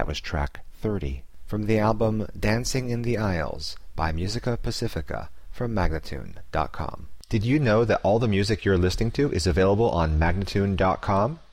That was track 30 from the album Dancing in the Aisles by Musica Pacifica from Magnatune.com. Did you know that all the music you're listening to is available on Magnatune.com?